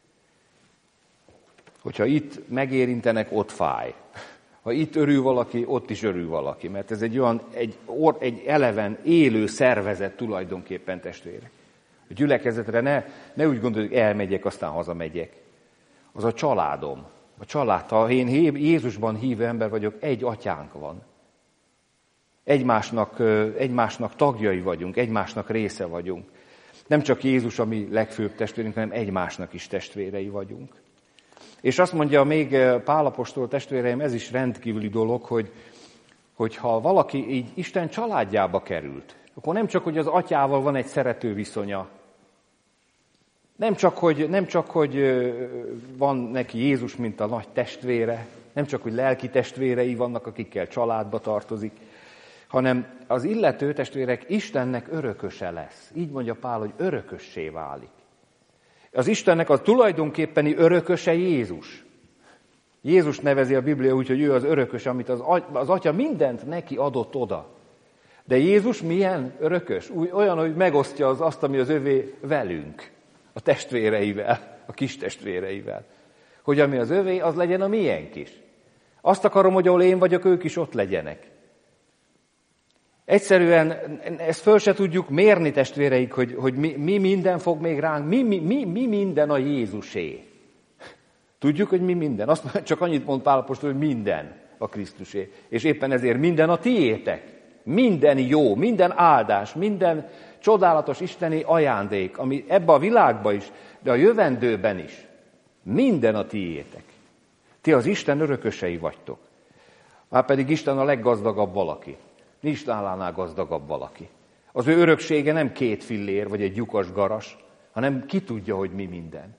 Hogyha itt megérintenek, ott fáj. Ha itt örül valaki, ott is örül valaki, mert ez egy olyan, egy, egy eleven, élő szervezet tulajdonképpen, testvérek. A gyülekezetre ne, ne úgy gondoljuk, hogy elmegyek, aztán hazamegyek. Az a családom. A család, ha én Jézusban hívő ember vagyok, egy atyánk van. Egymásnak, egymásnak tagjai vagyunk, egymásnak része vagyunk. Nem csak Jézus a mi legfőbb testvérünk, hanem egymásnak is testvérei vagyunk. És azt mondja még Pál apostol, testvéreim, ez is rendkívüli dolog, hogy, hogy ha valaki így Isten családjába került, akkor nem csak, hogy az atyával van egy szerető viszonya, nem csak, hogy, nem csak, hogy van neki Jézus, mint a nagy testvére, nem csak, hogy lelki testvérei vannak, akikkel családba tartozik, hanem az illető testvérek Istennek örököse lesz. Így mondja Pál, hogy örökössé válik. Az Istennek a tulajdonképpeni örököse Jézus. Jézus nevezi a Biblia úgy, hogy ő az örökös, amit az, az Atya mindent neki adott oda. De Jézus milyen örökös? Úgy, olyan, hogy megosztja az azt, ami az övé velünk, a testvéreivel, a kis testvéreivel. Hogy ami az övé, az legyen a miénk is. Azt akarom, hogy ahol én vagyok, ők is ott legyenek. Egyszerűen ezt föl se tudjuk mérni, testvéreik, hogy, hogy mi, mi minden fog még ránk, mi, mi, mi, mi minden a Jézusé. Tudjuk, hogy mi minden. Azt csak annyit mond Pál apostol, hogy minden a Krisztusé. És éppen ezért minden a tiétek. Minden jó, minden áldás, minden csodálatos isteni ajándék, ami ebbe a világba is, de a jövendőben is. Minden a tiétek. Ti az Isten örökösei vagytok. Már pedig Isten a leggazdagabb valaki. Nincs nálánál gazdagabb valaki. Az ő öröksége nem két fillér, vagy egy lyukas garas, hanem ki tudja, hogy mi minden.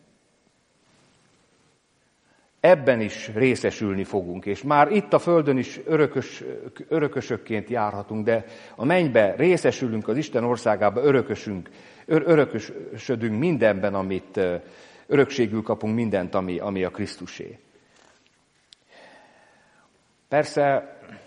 Ebben is részesülni fogunk, és már itt a földön is örökös, örökösökként járhatunk, de a mennybe részesülünk, az Isten országába örökösünk, ör, örökösödünk mindenben, amit örökségül kapunk, mindent, ami, ami a Krisztusé. Persze,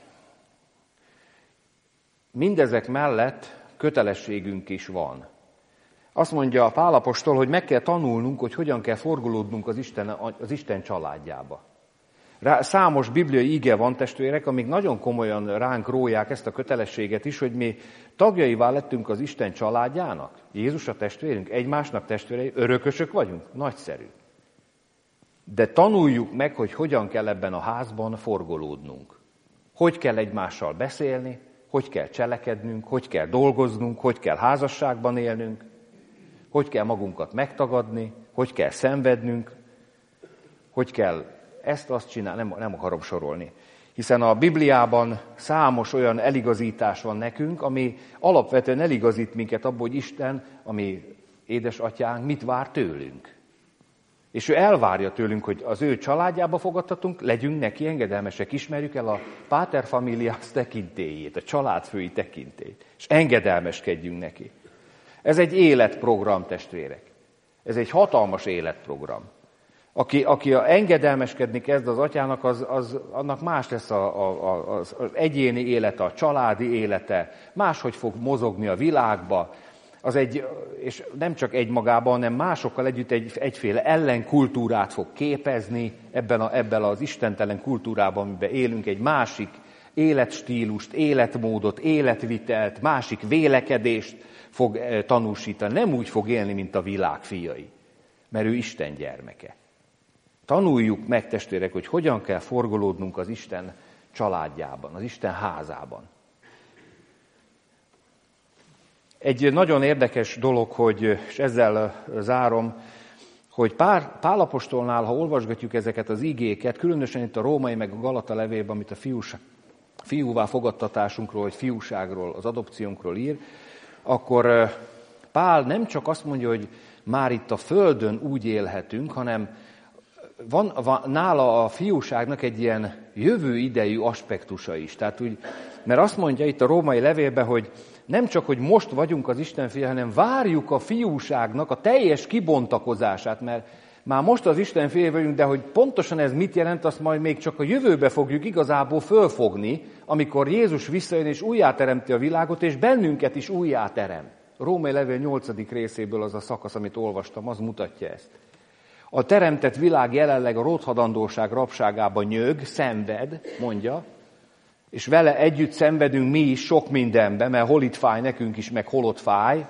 mindezek mellett kötelességünk is van. Azt mondja a Pál apostol, hogy meg kell tanulnunk, hogy hogyan kell forgolódnunk az Isten, az Isten családjába. Rá, számos bibliai ige van, testvérek, amik nagyon komolyan ránk róják ezt a kötelességet is, hogy mi tagjaivá lettünk az Isten családjának. Jézus a testvérünk, egymásnak testvérei, örökösök vagyunk. Nagyszerű. De tanuljuk meg, hogy hogyan kell ebben a házban forgolódnunk. Hogy kell egymással beszélni, hogy kell cselekednünk, hogy kell dolgoznunk, hogy kell házasságban élnünk, hogy kell magunkat megtagadni, hogy kell szenvednünk, hogy kell ezt azt csinál, nem, nem akarom sorolni. Hiszen a Bibliában számos olyan eligazítás van nekünk, ami alapvetően eligazít minket abból, hogy Isten, ami édesatyánk, mit vár tőlünk. És ő elvárja tőlünk, hogy az ő családjába fogadtatunk, legyünk neki engedelmesek, ismerjük el a pater familias tekintélyét, a családfői tekintélyt, és engedelmeskedjünk neki. Ez egy életprogram, testvérek. Ez egy hatalmas életprogram. Aki, aki a engedelmeskedni kezd az atyának, az, az, annak más lesz a, a, a, az egyéni élete, a családi élete, máshogy fog mozogni a világba. Az egy, és nem csak egymagában, hanem másokkal együtt egy, egyféle ellenkultúrát fog képezni ebben, a, ebben az istentelen kultúrában, amiben élünk, egy másik életstílust, életmódot, életvitelt, másik vélekedést fog tanúsítani. Nem úgy fog élni, mint a világ fiai, mert ő Isten gyermeke. Tanuljuk meg, testvérek, hogy hogyan kell forgolódnunk az Isten családjában, az Isten házában. Egy nagyon érdekes dolog, hogy, és ezzel zárom, hogy Pál, Pál apostolnál, ha olvasgatjuk ezeket az igéket, különösen itt a római meg a Galata levélben, amit a fiús, fiúvá fogadtatásunkról, vagy fiúságról, az adopciónkról ír, akkor Pál nem csak azt mondja, hogy már itt a földön úgy élhetünk, hanem van, van nála a fiúságnak egy ilyen jövő idejű aspektusa is. Tehát úgy, mert azt mondja itt a római levélben, hogy nem csak, hogy most vagyunk az Isten fia, hanem várjuk a fiúságnak a teljes kibontakozását, mert már most az Isten fia vagyunk, de hogy pontosan ez mit jelent, azt majd még csak a jövőbe fogjuk igazából fölfogni, amikor Jézus visszajön és újjáteremti a világot, és bennünket is újjáterem. A római levél nyolcadik részéből az a szakasz, amit olvastam, az mutatja ezt. A teremtett világ jelenleg a rothadandóság rabságában nyög, szenved, mondja, és vele együtt szenvedünk mi is sok mindenben, mert hol itt fáj nekünk is, meg hol ott fáj,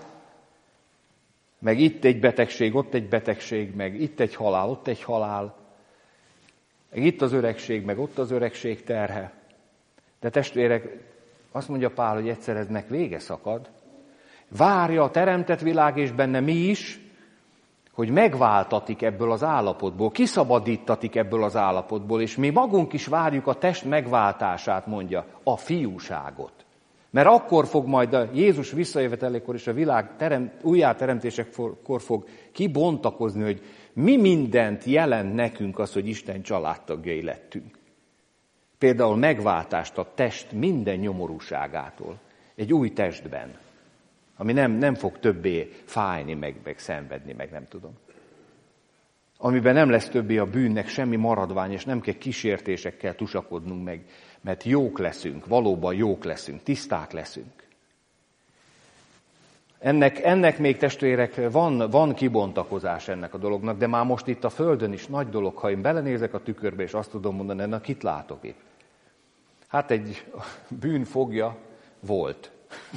meg itt egy betegség, ott egy betegség, meg itt egy halál, ott egy halál, meg itt az öregség, meg ott az öregség terhe. De testvérek, azt mondja Pál, hogy egyszer eznek vége szakad. Várja a teremtett világ, és benne mi is, hogy megváltatik ebből az állapotból, kiszabadítatik ebből az állapotból, és mi magunk is várjuk a test megváltását, mondja, a fiúságot. Mert akkor fog majd a Jézus visszajövetelékor és a világ terem, újjáteremtésekor fog kibontakozni, hogy mi mindent jelent nekünk az, hogy Isten családtagjai lettünk. Például megváltást a test minden nyomorúságától, egy új testben, ami nem, nem fog többé fájni, meg, meg szenvedni, meg nem tudom. Amiben nem lesz többé a bűnnek semmi maradvány, és nem kell kísértésekkel tusakodnunk meg, mert jók leszünk, valóban jók leszünk, tiszták leszünk. Ennek, ennek még, testvérek, van, van kibontakozás ennek a dolognak, de már most itt a Földön is nagy dolog, ha én belenézek a tükörbe, és azt tudom mondani, na kit látok itt? Hát egy bűnfogja volt.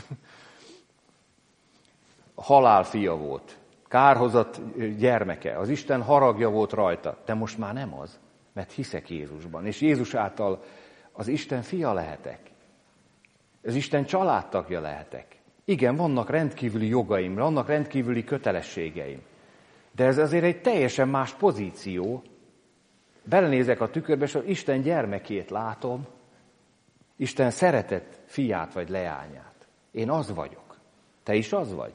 Halál fia volt, kárhozat gyermeke, az Isten haragja volt rajta, de most már nem az, mert hiszek Jézusban, és Jézus által az Isten fia lehetek, az Isten családtagja lehetek. Igen, vannak rendkívüli jogaim, vannak rendkívüli kötelességeim, de ez azért egy teljesen más pozíció. Belenézek a tükörbe, és az Isten gyermekét látom, Isten szeretett fiát vagy leányát. Én az vagyok, te is az vagy.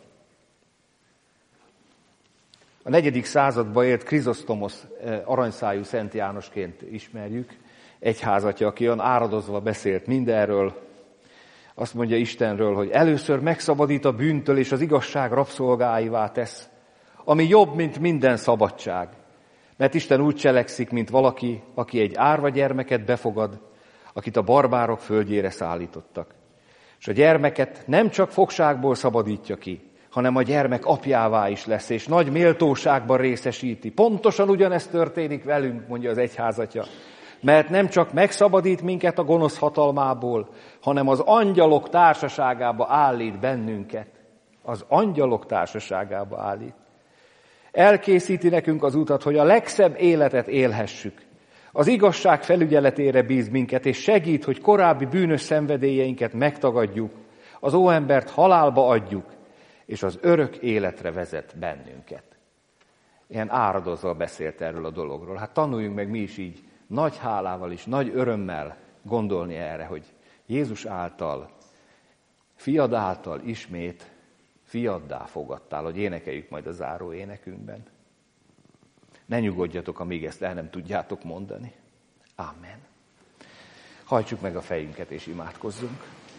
A negyedik században élt Krizosztomosz aranyszájú Szent Jánosként ismerjük, egyházatja, aki olyan áradozva beszélt mindenről. Azt mondja Istenről, hogy először megszabadít a bűntől, és az igazság rabszolgáivá tesz, ami jobb, mint minden szabadság. Mert Isten úgy cselekszik, mint valaki, aki egy árva gyermeket befogad, akit a barbárok földjére szállítottak. És a gyermeket nem csak fogságból szabadítja ki, hanem a gyermek apjává is lesz, és nagy méltóságban részesíti. Pontosan ugyanezt történik velünk, mondja az egyházatja. Mert nem csak megszabadít minket a gonosz hatalmából, hanem az angyalok társaságába állít bennünket. Az angyalok társaságába állít. Elkészíti nekünk az utat, hogy a legszebb életet élhessük. Az igazság felügyeletére bíz minket, és segít, hogy korábbi bűnös szenvedélyeinket megtagadjuk, az óembert halálba adjuk, és az örök életre vezet bennünket. Ilyen áradozva beszélt erről a dologról. Hát tanuljunk meg mi is így nagy hálával és nagy örömmel gondolni erre, hogy Jézus által, fiad által ismét fiaddá fogadtál, hogy énekeljük majd a záró énekünkben. Ne nyugodjatok, amíg ezt el nem tudjátok mondani. Amen. Hajtsuk meg a fejünket és imádkozzunk.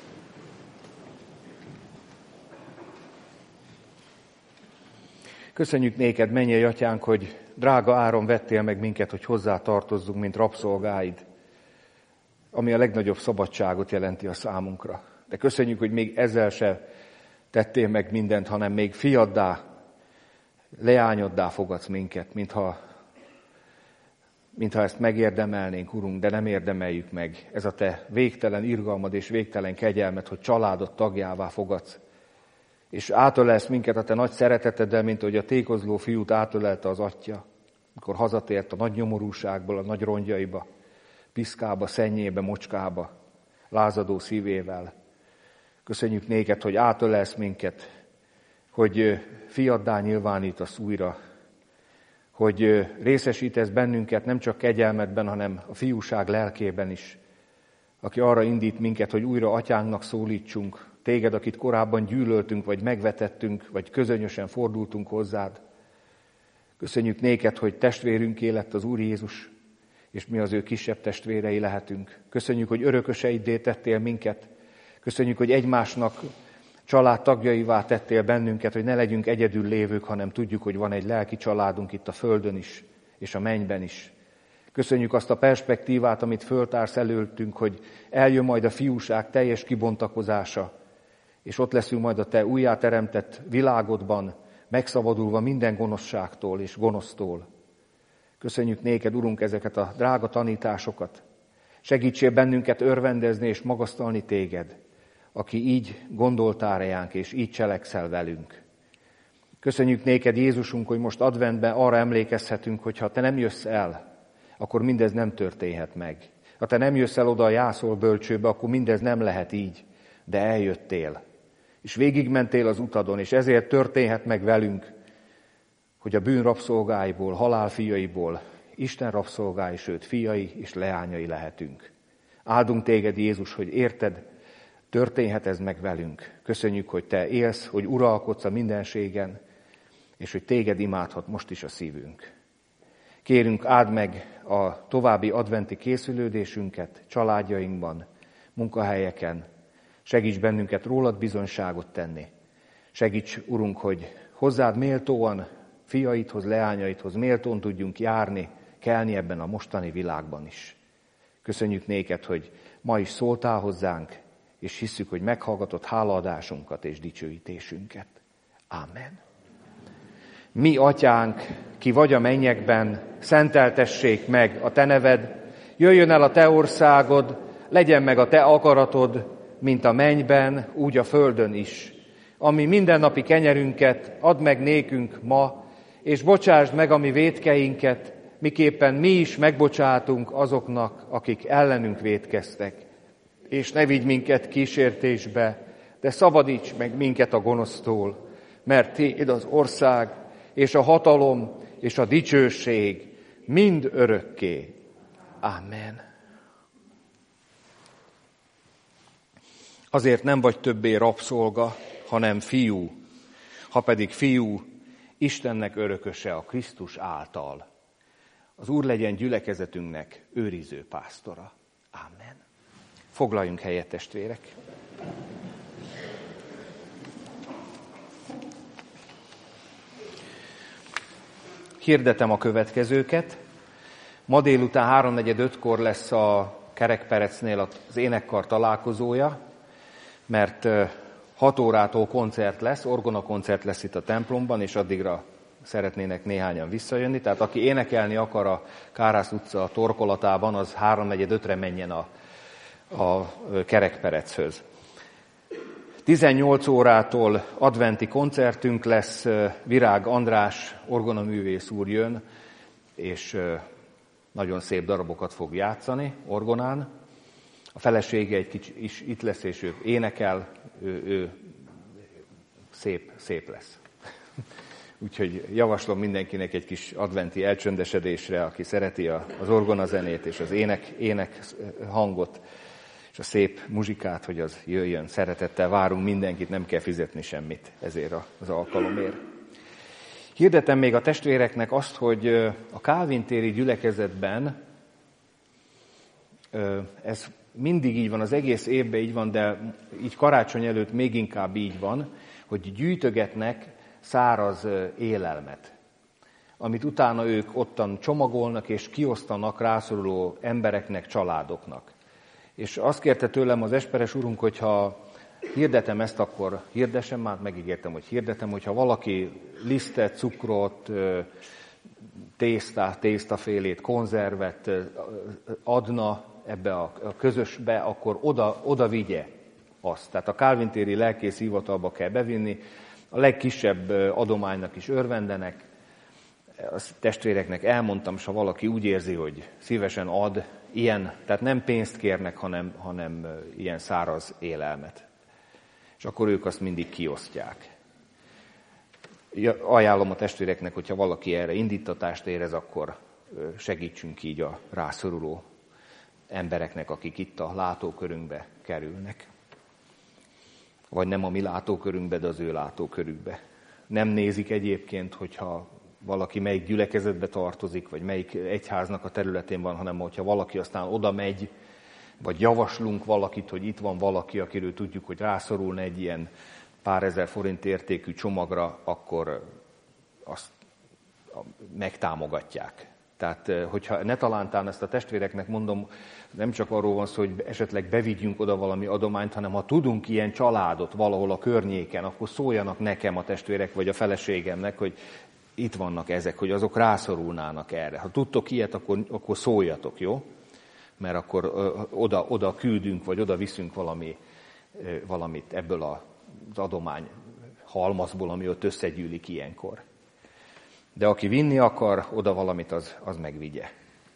Köszönjük néked, mennyei atyánk, hogy drága áron vettél meg minket, hogy hozzá tartozzunk, mint rabszolgáid, ami a legnagyobb szabadságot jelenti a számunkra. De köszönjük, hogy még ezzel se tettél meg mindent, hanem még fiaddá, leányoddá fogadsz minket, mintha, mintha ezt megérdemelnénk, Urunk, de nem érdemeljük meg. Ez a te végtelen irgalmad és végtelen kegyelmed, hogy családod tagjává fogadsz. És átölelsz minket a te nagy szereteteddel, mint hogy a tékozló fiút átölelte az atya, mikor hazatért a nagy nyomorúságból, a nagy rongyaiba, piszkába, szennyébe, mocskába, lázadó szívével. Köszönjük néked, hogy átölelsz minket, hogy fiaddá nyilvánítasz újra, hogy részesítesz bennünket nem csak kegyelmedben, hanem a fiúság lelkében is, aki arra indít minket, hogy újra atyánknak szólítsunk, téged, akit korábban gyűlöltünk, vagy megvetettünk, vagy közönösen fordultunk hozzád. Köszönjük néked, hogy testvérünké lett az Úr Jézus, és mi az ő kisebb testvérei lehetünk. Köszönjük, hogy örököseiddé tettél minket. Köszönjük, hogy egymásnak családtagjaivá tettél bennünket, hogy ne legyünk egyedül lévők, hanem tudjuk, hogy van egy lelki családunk itt a földön is, és a mennyben is. Köszönjük azt a perspektívát, amit föltársz előttünk, hogy eljön majd a fiúság teljes kibontakozása, és ott leszünk majd a te újjáteremtett világodban, megszabadulva minden gonoszságtól és gonosztól. Köszönjük néked, Urunk, ezeket a drága tanításokat. Segítsél bennünket örvendezni és magasztalni téged, aki így gondoltál ránk, és így cselekszel velünk. Köszönjük néked, Jézusunk, hogy most adventben arra emlékezhetünk, hogy ha te nem jössz el, akkor mindez nem történhet meg. Ha te nem jössz el oda a jászol bölcsőbe, akkor mindez nem lehet így, de eljöttél. És végigmentél az utadon, és ezért történhet meg velünk, hogy a bűn rabszolgáiból, halál fiaiból, Isten rabszolgái, sőt fiai és leányai lehetünk. Áldunk téged, Jézus, hogy érted, történhet ez meg velünk. Köszönjük, hogy te élsz, hogy uralkodsz a mindenségen, és hogy téged imádhat most is a szívünk. Kérünk, áld meg a további adventi készülődésünket családjainkban, munkahelyeken. Segíts bennünket rólad bizonyságot tenni. Segíts, Urunk, hogy hozzád méltóan, fiaidhoz, leányaidhoz méltón tudjunk járni, kelni ebben a mostani világban is. Köszönjük néked, hogy ma is szóltál hozzánk, és hisszük, hogy meghallgatott hálaadásunkat és dicsőítésünket. Ámen. Mi, atyánk, ki vagy a mennyekben, szenteltessék meg a te neved, jöjjön el a te országod, legyen meg a te akaratod, mint a mennyben, úgy a földön is. Ami mindennapi kenyerünket add meg nékünk ma, és bocsásd meg a mi vétkeinket, miképpen mi is megbocsátunk azoknak, akik ellenünk vétkeztek. És ne vigy minket kísértésbe, de szabadíts meg minket a gonosztól, mert tiéd az ország, és a hatalom, és a dicsőség mind örökké. Amen. Azért nem vagy többé rabszolga, hanem fiú, ha pedig fiú, Istennek örököse a Krisztus által. Az Úr legyen gyülekezetünknek őriző pásztora. Amen. Foglaljunk helyet, testvérek! Hirdetem a következőket. Ma délután háromnegyed ötkor lesz a Kerekperecnél az énekkar találkozója, mert hat órától koncert lesz, orgonakoncert lesz itt a templomban, és addigra szeretnének néhányan visszajönni. Tehát aki énekelni akar a Kárász utca torkolatában, az háromnegyed ötre menjen a, a Kerekpereckhöz. tizennyolc órától adventi koncertünk lesz, Virág András orgonaművész úr jön, és nagyon szép darabokat fog játszani orgonán. A felesége egy kicsit is itt lesz, és ő énekel, ő, ő szép, szép lesz. Úgyhogy javaslom mindenkinek egy kis adventi elcsöndesedésre, aki szereti az orgonazenét és az ének, ének hangot, és a szép muzsikát, hogy az jöjjön. Szeretettel várunk mindenkit, nem kell fizetni semmit ezért az alkalomért. Hirdetem még a testvéreknek azt, hogy a kálvintéri gyülekezetben, ez mindig így van, az egész évben így van, de így karácsony előtt még inkább így van, hogy gyűjtögetnek száraz élelmet, amit utána ők ottan csomagolnak és kiosztanak rászoruló embereknek, családoknak. És azt kérte tőlem az esperes úrunk, hogyha hirdetem ezt, akkor hirdessem, már megígértem, hogy hirdetem, hogyha valaki lisztet, cukrot, tésztát, tésztafélét, konzervet adna ebbe a közösbe, akkor oda, oda vigye azt. Tehát a kálvintéri lelkész hivatalba kell bevinni, a legkisebb adománynak is örvendenek. A testvéreknek elmondtam, és ha valaki úgy érzi, hogy szívesen ad, ilyen, tehát nem pénzt kérnek, hanem, hanem ilyen száraz élelmet. És akkor ők azt mindig kiosztják. Ajánlom a testvéreknek, hogyha valaki erre indítatást érez, akkor segítsünk így a rászoruló embereknek, akik itt a látókörünkbe kerülnek. Vagy nem a mi látókörünkbe, de az ő látókörükbe. Nem nézik egyébként, hogyha valaki melyik gyülekezetbe tartozik, vagy melyik egyháznak a területén van, hanem hogyha valaki aztán oda megy, vagy javaslunk valakit, hogy itt van valaki, akiről tudjuk, hogy rászorulna egy ilyen pár ezer forint értékű csomagra, akkor azt megtámogatják. Tehát, hogyha ne talántán ezt a testvéreknek mondom, nem csak arról van szó, hogy esetleg bevigyünk oda valami adományt, hanem ha tudunk ilyen családot valahol a környéken, akkor szóljanak nekem a testvérek, vagy a feleségemnek, hogy itt vannak ezek, hogy azok rászorulnának erre. Ha tudtok ilyet, akkor, akkor szóljatok, jó? Mert akkor ö, oda, oda küldünk, vagy oda viszünk valami, ö, valamit ebből az adomány halmazból, ami ott összegyűlik ilyenkor. De aki vinni akar oda valamit, az, az megvigye.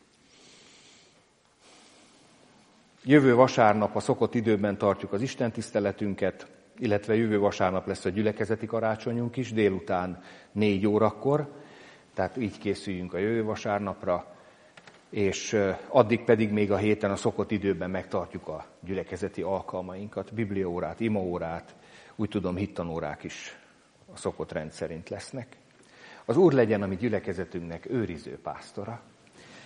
Jövő vasárnap a szokott időben tartjuk az istentiszteletünket, illetve jövő vasárnap lesz a gyülekezeti karácsonyunk is, délután négy órakor, tehát így készüljünk a jövő vasárnapra, és addig pedig még a héten a szokott időben megtartjuk a gyülekezeti alkalmainkat, bibliaórát, imaórát, úgy tudom, hittanórák is a szokott rend szerint lesznek. Az Úr legyen a mi gyülekezetünknek őriző pásztora.